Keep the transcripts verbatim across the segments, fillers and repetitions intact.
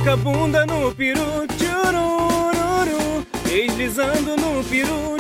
com a bunda no peru, tchurururu, deslizando no peru,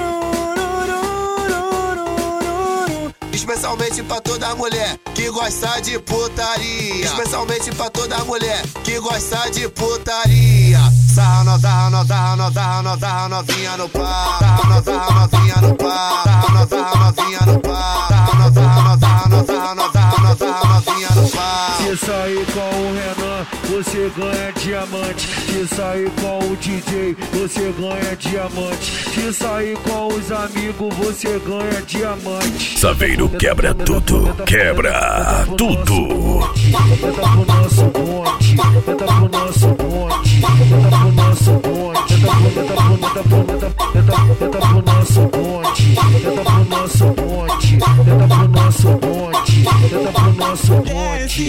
tchurururu. Especialmente pra toda mulher que gosta de putaria. Especialmente pra toda mulher que gosta de putaria. Sarra no, sarra no, sarra no, sarra no, sarra novinha no pá. Sarra no, sarra novinha no pá. Sarra no, sarra novinha no pá. Sarra no, sarra no, sarra no, sarra no, sarra no, sarra novinha no pá. Se sair com o Renan, você ganha diamante. Se sair com o D J, você ganha diamante. Se sair com os amigos, você ganha diamante. Saveiro quebra tudo, quebra tudo. Entra pro nosso bonde, entra pro nosso bonde, entra pro nosso bonde, entra pro, entra pro, entra pro, entra, entra pro nosso bonde, entra pro nosso bonde, entra pro nosso bonde, entra pro nosso bonde.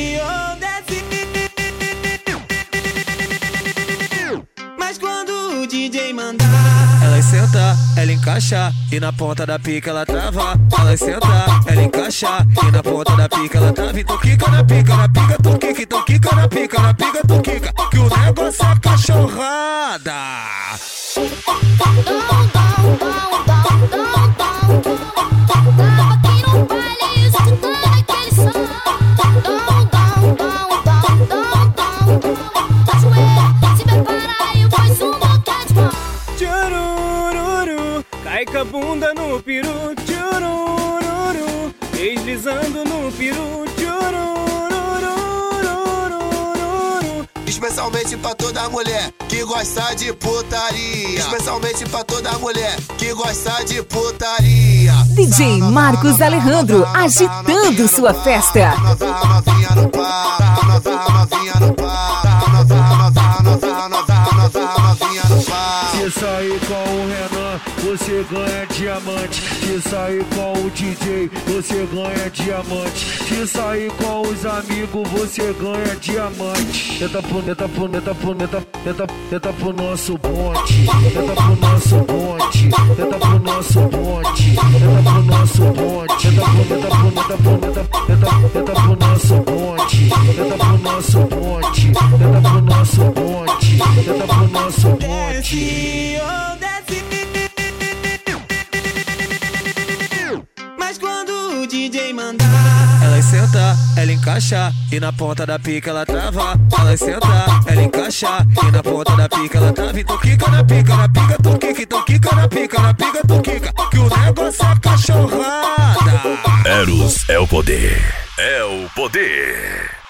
Mas quando o D J mandar, ela senta, ela encaixa e na ponta da pica ela trava. Ela senta, ela encaixa e na ponta da pica ela trava. Então quica na pica, na pica tu quica, então quica na pica, na pica tu quica, que o negócio é cachorrada. Tchurururu, cai com a bunda no peru, tchurururu, deslizando no peru, tchurururu. Especialmente pra toda mulher que gosta de putaria. Especialmente pra toda mulher que gosta de putaria. D J Marcos Alejandro agitando sua festa. Se sair com o Renan, você ganha diamante. Se sair com o D J, você ganha diamante. Se sair com os amigos, você ganha diamante. Entra pro, entra pro, entra pro, entra, entra, entra pro nosso bonde, entra pro nosso bonde, entra pro nosso bonde, entra pro nosso bonde, entra pro, entra pro, entra pro, entra, entra, entra pro nosso bonde, entra pro nosso bonde, entra pro nosso bonde, entra pro nosso bonde. mas quando o D J mandar, ela senta, ela encaixa e na ponta da pica ela trava. Ela senta, ela encaixa e na ponta da pica ela trava. Então quica na pica, na pica tu quica, então quica na pica, na pica tu quica, que o negócio é cachorrada. Eros é o poder, é o poder.